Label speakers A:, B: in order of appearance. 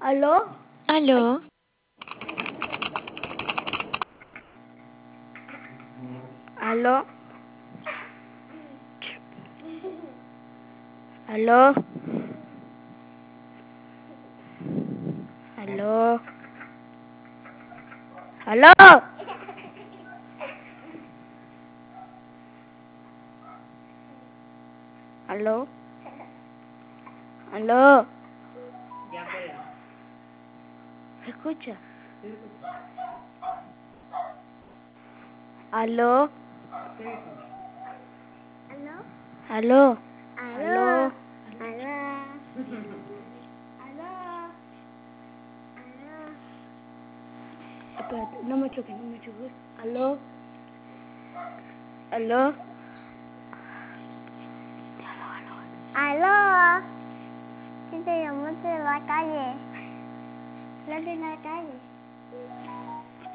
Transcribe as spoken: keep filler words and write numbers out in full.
A: ¿Aló?
B: ¿Aló?
A: ¿Aló? ¿Aló? ¿Aló? ¿Aló? ¿Aló? ¿Aló? ¿Se escucha? ¿Aló? ¿Aló? ¿Aló?
C: Aló.
A: ¿Aló?
C: Aló. Aló.
A: Espérate, no me choques, no me choques. ¿Aló? ¿Aló?
C: Aló. ¿Quién te llamó de la calle? ¿La de la calle?